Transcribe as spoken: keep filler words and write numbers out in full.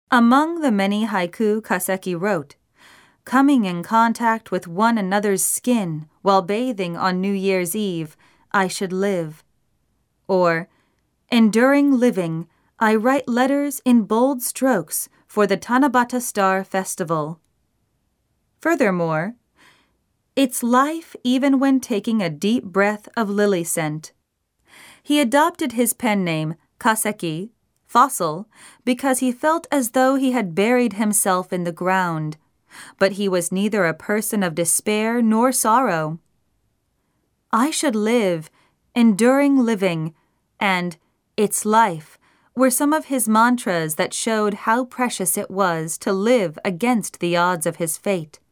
Among the many haiku Kaseki wrote, coming in contact with one another's skin while bathing on New Year's Eve, I should live. Or, enduring living, I write letters in bold strokes for the Tanabata Star Festival. Furthermore, it's life even when taking a deep breath of lily scent. He adopted his pen name, Kaseki, fossil, because he felt as though he had buried himself in the ground, but he was neither a person of despair nor sorrow. I should live, enduring living, and it's life were some of his mantras that showed how precious it was to live against the odds of his fate.